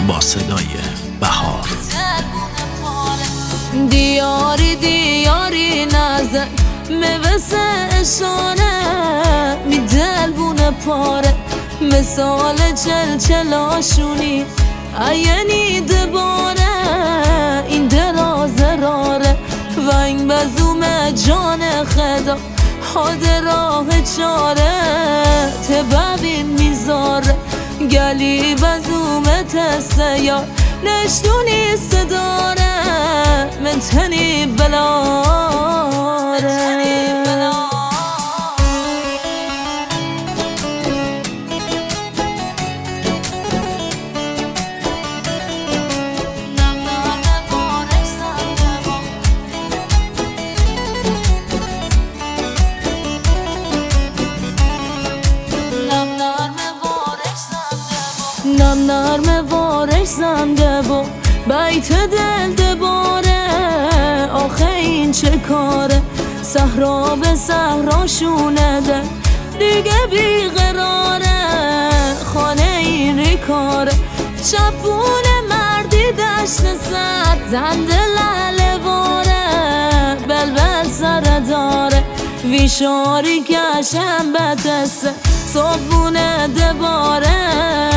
با صدای بهار. دیاری دیاری نظر موسه اشاره می دل بونه پاره مثال چلچلاشونی اینی دباره این دل آزراره و این بزوم جان خدا حاد راه چاره تببین میذاره گلی بزوم تسته یا نشتونی صداره من تنی بلاره نم نرم وارش زنده با بیت دل دباره آخه این چه کاره صحرا به صحرا شونده دیگه بیقراره خانه این ریکاره چپون مردی دشت سر زنده لله واره بلبل سر داره ویشاری کشم بتسه صبونه دباره